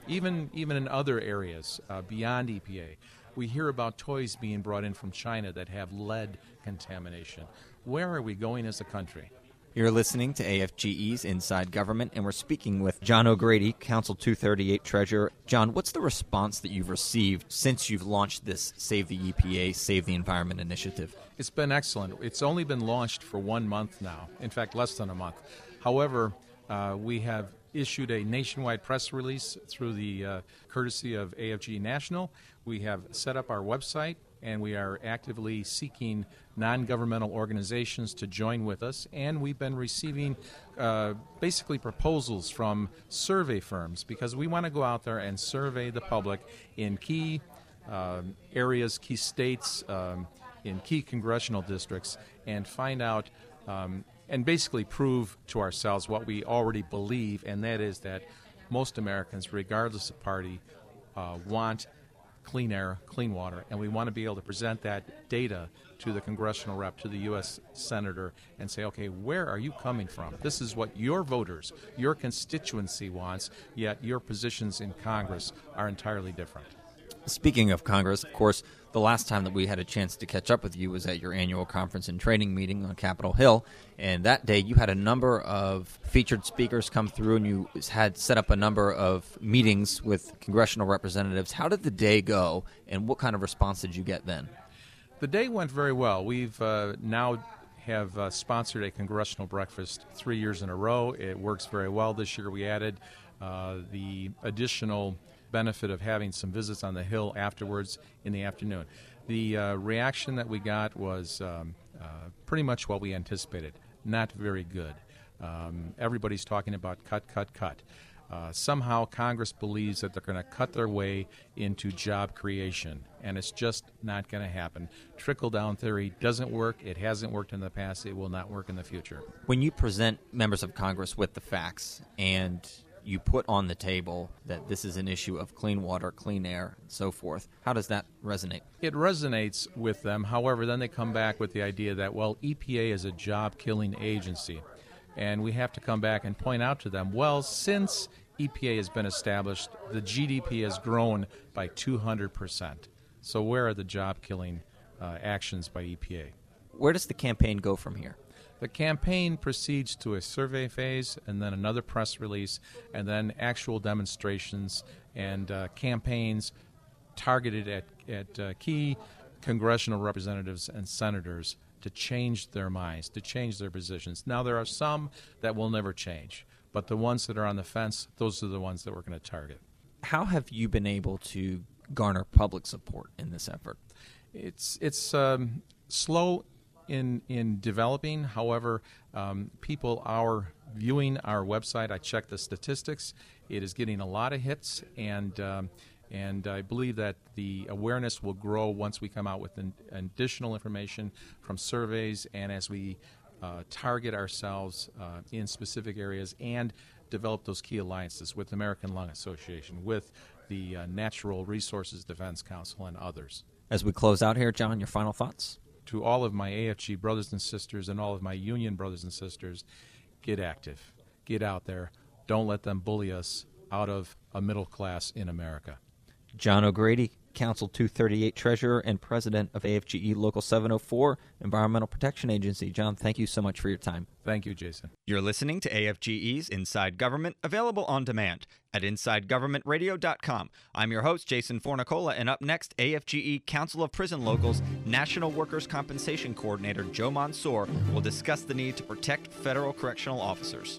even even in other areas uh, beyond E P A. We hear about toys being brought in from China that have lead contamination. Where are we going as a country? You're listening to A F G E's Inside Government, and we're speaking with John O'Grady, Council two thirty-eight Treasurer. John, what's the response that you've received since you've launched this Save the E P A, Save the Environment initiative? It's been excellent. It's only been launched for one month now, in fact, less than a month. However, uh, we have issued a nationwide press release through the uh, courtesy of A F G E National. We have set up our website, and we are actively seeking non-governmental organizations to join with us. And we've been receiving uh, basically proposals from survey firms, because we want to go out there and survey the public in key uh, areas, key states, um, in key congressional districts, and find out um, and basically prove to ourselves what we already believe, and that is that most Americans, regardless of party, uh, want clean air, clean water, and we want to be able to present that data to the congressional rep, to the U S senator, and say, okay, where are you coming from? This is what your voters, your constituency wants, yet your positions in Congress are entirely different. Speaking of Congress, of course, the last time that we had a chance to catch up with you was at your annual conference and training meeting on Capitol Hill, and that day you had a number of featured speakers come through, and you had set up a number of meetings with congressional representatives. How did the day go, and what kind of response did you get then? The day went very well. We've uh, now have uh, sponsored a congressional breakfast three years in a row. It works very well. This year we added uh, the additional benefit of having some visits on the Hill afterwards in the afternoon. The uh, reaction that we got was um, uh, pretty much what we anticipated. Not very good. Um, everybody's talking about cut, cut, cut. Uh, somehow Congress believes that they're going to cut their way into job creation, and it's just not going to happen. Trickle-down theory doesn't work. It hasn't worked in the past. It will not work in the future. When you present members of Congress with the facts and you put on the table that this is an issue of clean water, clean air, and so forth, how does that resonate? It resonates with them. However, then they come back with the idea that, well, E P A is a job-killing agency. And we have to come back and point out to them, well, since E P A has been established, the G D P has grown by two hundred percent. So where are the job-killing uh, actions by E P A? Where does the campaign go from here? The campaign proceeds to a survey phase, and then another press release, and then actual demonstrations and uh, campaigns targeted at, at uh, key congressional representatives and senators to change their minds, to change their positions. Now, there are some that will never change, but the ones that are on the fence, those are the ones that we're going to target. How have you been able to garner public support in this effort? It's it's um, slow in in developing. However, um, people are viewing our website. I checked the statistics. It is getting a lot of hits, and um, and I believe that the awareness will grow once we come out with an, additional information from surveys, and as we uh, target ourselves uh, in specific areas and develop those key alliances with the American Lung Association, with the uh, Natural Resources Defense Council, and others. As we close out here, John, your final thoughts? To all of my A F G brothers and sisters and all of my union brothers and sisters, get active. Get out there. Don't let them bully us out of a middle class in America. John O'Grady, Council two thirty-eight Treasurer and President of A F G E Local seven oh four, Environmental Protection Agency. John, thank you so much for your time. Thank you, Jason. You're listening to A F G E's Inside Government, available on demand at inside government radio dot com. I'm your host, Jason Fornicola, and up next, A F G E Council of Prison Locals National Workers' Compensation Coordinator Joe Mansour will discuss the need to protect federal correctional officers.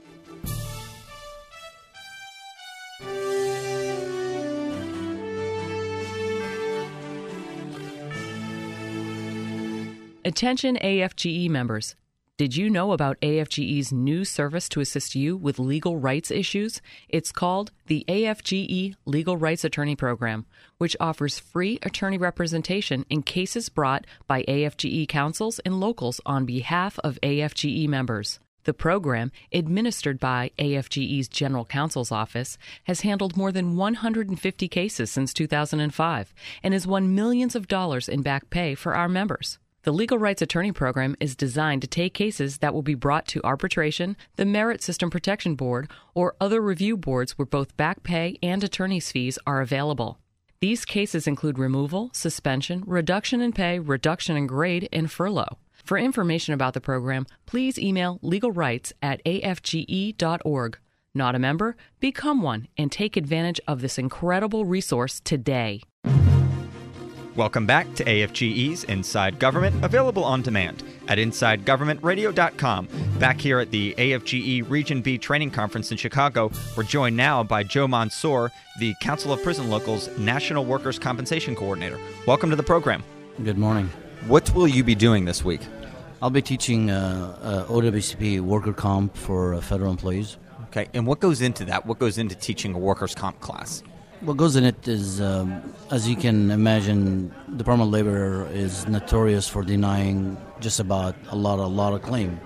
Attention A F G E members. Did you know about A F G E's new service to assist you with legal rights issues? It's called the A F G E Legal Rights Attorney Program, which offers free attorney representation in cases brought by A F G E councils and locals on behalf of A F G E members. The program, administered by A F G E's General Counsel's Office, has handled more than one hundred fifty cases since two thousand five and has won millions of dollars in back pay for our members. The Legal Rights Attorney Program is designed to take cases that will be brought to arbitration, the Merit System Protection Board, or other review boards where both back pay and attorney's fees are available. These cases include removal, suspension, reduction in pay, reduction in grade, and furlough. For information about the program, please email legalrights at a f g e dot org. Not a member? Become one and take advantage of this incredible resource today. Welcome back to A F G E's Inside Government, available on demand at inside government radio dot com. Back here at the A F G E Region B Training Conference in Chicago, we're joined now by Joe Mansour, the Council of Prison Locals National Workers' Compensation Coordinator. Welcome to the program. Good morning. What will you be doing this week? I'll be teaching uh, uh, O W C P worker comp for uh, federal employees. Okay, and what goes into that? What goes into teaching a workers' comp class? What goes in it is, um, as you can imagine, the Department of Labor is notorious for denying just about a lot, a lot of claim.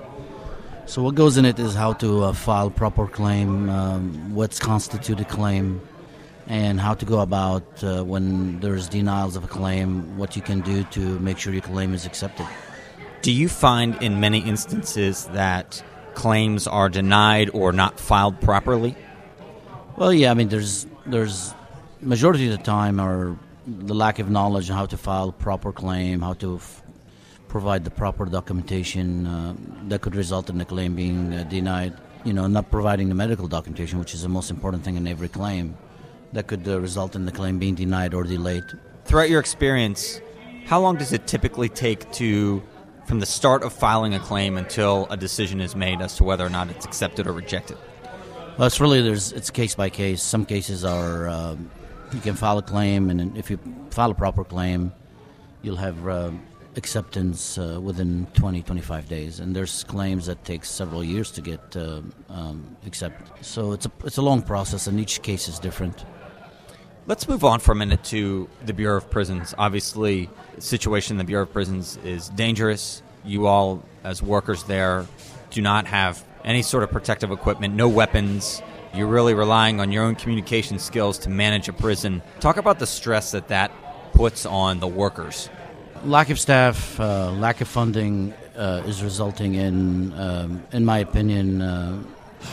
So what goes in it is how to uh, file proper claim, um, what's constituted claim, and how to go about uh, when there's denials of a claim, what you can do to make sure your claim is accepted. Do you find in many instances that claims are denied or not filed properly? Well, yeah, I mean, there's there's majority of the time are the lack of knowledge on how to file proper claim, how to f- provide the proper documentation uh, that could result in the claim being uh, denied. You know, not providing the medical documentation, which is the most important thing in every claim, that could uh, result in the claim being denied or delayed. Throughout your experience, how long does it typically take to, from the start of filing a claim until a decision is made as to whether or not it's accepted or rejected? Well, it's really, there's it's case by case. Some cases are, uh, you can file a claim, and if you file a proper claim, you'll have uh, acceptance uh, within twenty, twenty-five days. And there's claims that take several years to get uh, um, accepted. So it's a, it's a long process, and each case is different. Let's move on for a minute to the Bureau of Prisons. Obviously, the situation in the Bureau of Prisons is dangerous. You all, as workers there, do not have any sort of protective equipment, no weapons. You're really relying on your own communication skills to manage a prison. Talk about the stress that that puts on the workers. Lack of staff, uh, lack of funding uh, is resulting in, um, in my opinion, uh,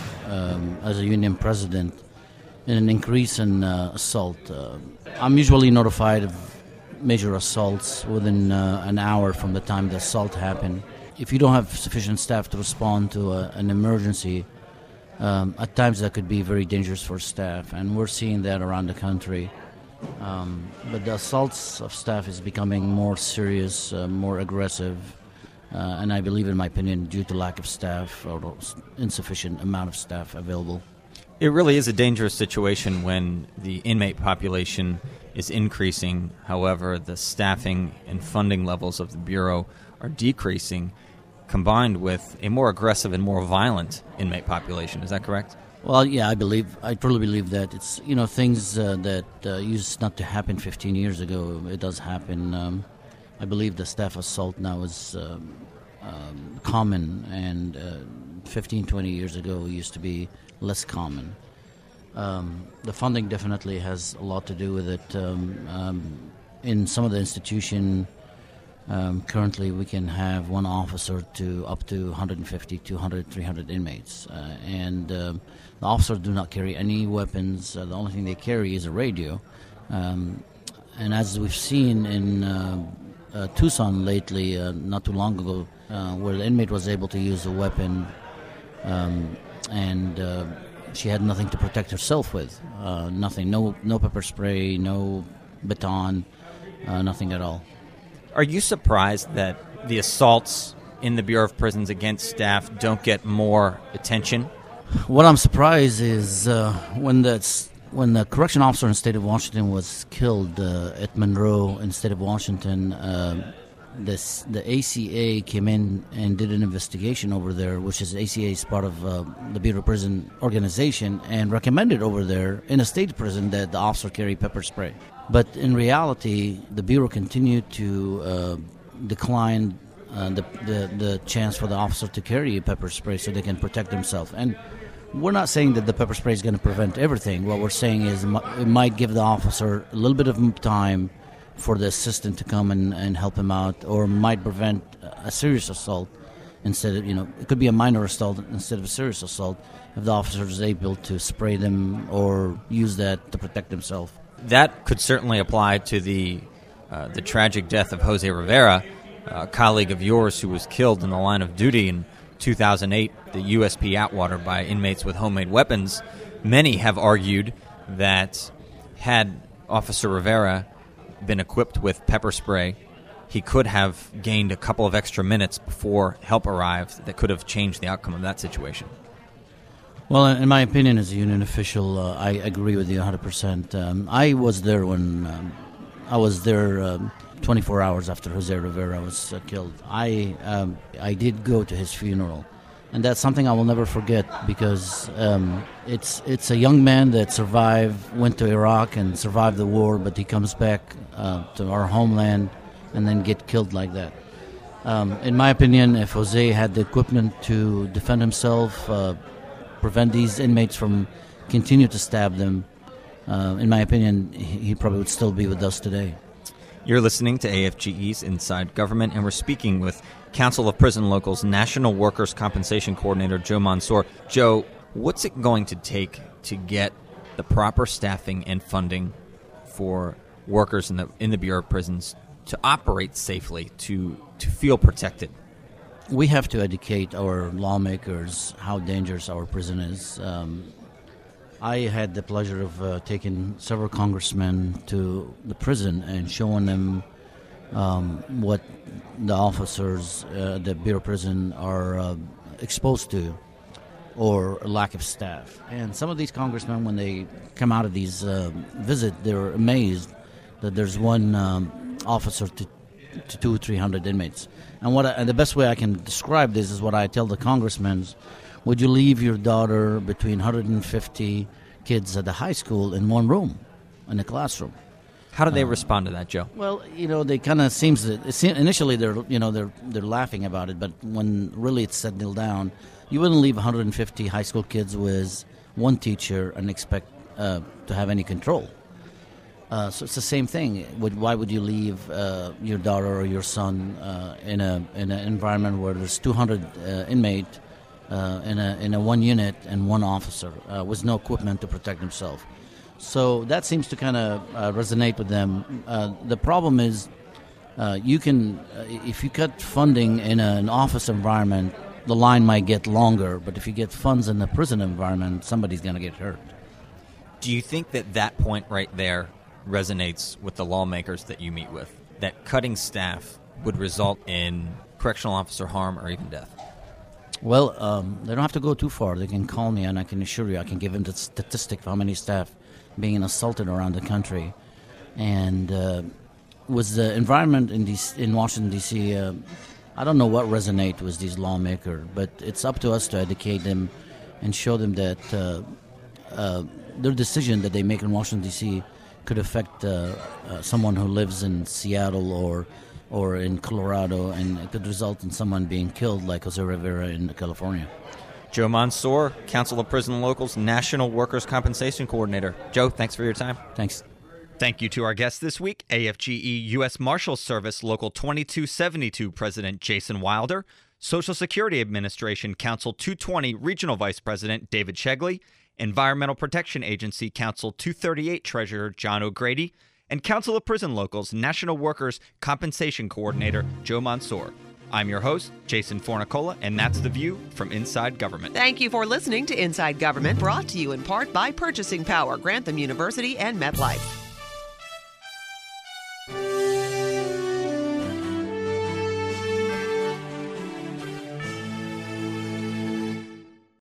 um, as a union president, in an increase in uh, assault. Uh, I'm usually notified of major assaults within uh, an hour from the time the assault happened. If you don't have sufficient staff to respond to a, an emergency, um, at times that could be very dangerous for staff, and we're seeing that around the country. Um, but the assaults of staff is becoming more serious, uh, more aggressive, uh, and I believe, in my opinion, due to lack of staff or insufficient amount of staff available. It really is a dangerous situation when the inmate population is increasing. However, the staffing and funding levels of the Bureau are decreasing, combined with a more aggressive and more violent inmate population. Is that correct? Well, yeah, I believe, I truly believe that. It's, you know, things uh, that uh, used not to happen fifteen years ago, it does happen. Um, I believe the staff assault now is um, um, common, and uh, fifteen, twenty years ago it used to be less common. Um, the funding definitely has a lot to do with it. Um, um, in some of the institution, Um, currently, we can have one officer to up to one hundred fifty, two hundred, three hundred inmates. Uh, and um, the officers do not carry any weapons. Uh, the only thing they carry is a radio. Um, and as we've seen in uh, uh, Tucson lately, uh, not too long ago, uh, where the inmate was able to use a weapon, um, and uh, she had nothing to protect herself with. Uh, nothing, no, no pepper spray, no baton, uh, nothing at all. Are you surprised that the assaults in the Bureau of Prisons against staff don't get more attention? What I'm surprised is uh, when the when the correction officer in the state of Washington was killed uh, at Monroe in the state of Washington, uh, this, the A C A came in and did an investigation over there, which is A C A is part of uh, the Bureau of Prison organization, and recommended over there in a state prison that the officer carry pepper spray. But in reality, the Bureau continued to uh, decline uh, the, the the chance for the officer to carry a pepper spray so they can protect themselves. And we're not saying that the pepper spray is going to prevent everything. What we're saying is it might give the officer a little bit of time for the assistant to come and, and help him out, or might prevent a serious assault instead of, you know, it could be a minor assault instead of a serious assault if the officer is able to spray them or use that to protect himself. That could certainly apply to the uh, the tragic death of Jose Rivera, a colleague of yours who was killed in the line of duty in two thousand eight, the U S P Atwater, by inmates with homemade weapons. Many have argued that had Officer Rivera been equipped with pepper spray, he could have gained a couple of extra minutes before help arrived that could have changed the outcome of that situation. Well, in my opinion, as a union official, uh, I agree with you one hundred percent. Um, I was there when um, I was there um, twenty-four hours after Jose Rivera was uh, killed. I um, I did go to his funeral, and that's something I will never forget because um, it's it's a young man that survived, went to Iraq and survived the war, but he comes back uh, to our homeland and then get killed like that. Um, in my opinion, if Jose had the equipment to defend himself, uh, prevent these inmates from continue to stab them, uh, in my opinion, he, he probably would still be with us today. You're listening to A F G E's Inside Government, and we're speaking with Council of Prison Locals National Workers' Compensation Coordinator Joe Mansour. Joe, what's it going to take to get the proper staffing and funding for workers in the in the Bureau of Prisons to operate safely, to to feel protected? We have to educate our lawmakers how dangerous our prison is. Um, I had the pleasure of uh, taking several congressmen to the prison and showing them um, what the officers uh, at the Bureau of Prison are uh, exposed to, or a lack of staff. And some of these congressmen, when they come out of these uh, visits, they're amazed that there's one um, officer to, to two, three hundred inmates. And what I, and the best way I can describe this is what I tell the congressmen: would you leave your daughter between one hundred fifty kids at the high school in one room, in a classroom? How do they uh, respond to that, Joe? Well, you know, they kind of seems that it seem, initially they're you know they're they're laughing about it, but when really it's settled down, you wouldn't leave one hundred fifty high school kids with one teacher and expect uh, to have any control. Uh, so it's the same thing. Would, why would you leave uh, your daughter or your son uh, in a in an environment where there's two hundred uh, inmates uh, in a in a one unit and one officer uh, with no equipment to protect himself? So that seems to kind of uh, resonate with them. Uh, the problem is, uh, you can uh, if you cut funding in a, an office environment, the line might get longer. But if you get funds in the prison environment, somebody's going to get hurt. Do you think that that point right there resonates with the lawmakers that you meet with, that cutting staff would result in correctional officer harm or even death? Well, um, they don't have to go too far. They can call me, and I can assure you I can give them the statistic of how many staff being assaulted around the country. And uh, with the environment in, D C, in Washington, D C, uh, I don't know what resonates with these lawmakers, but it's up to us to educate them and show them that uh, uh, their decision that they make in Washington, D C could affect uh, uh, someone who lives in Seattle or or in Colorado, and it could result in someone being killed like Jose Rivera in California. Joe Mansour, Council of Prison Locals National Workers' Compensation Coordinator. Joe, thanks for your time. Thanks. Thank you to our guest this week, A F G E U S Marshals Service Local twenty-two seventy-two President Jason Wilder, Social Security Administration Council two twenty Regional Vice President David Shegley, Environmental Protection Agency Council two thirty-eight Treasurer John O'Grady, and Council of Prison Locals National Workers Compensation Coordinator Joe Mansour. I'm your host, Jason Fornicola, and that's The View from Inside Government. Thank you for listening to Inside Government, brought to you in part by Purchasing Power, Grantham University, and MetLife.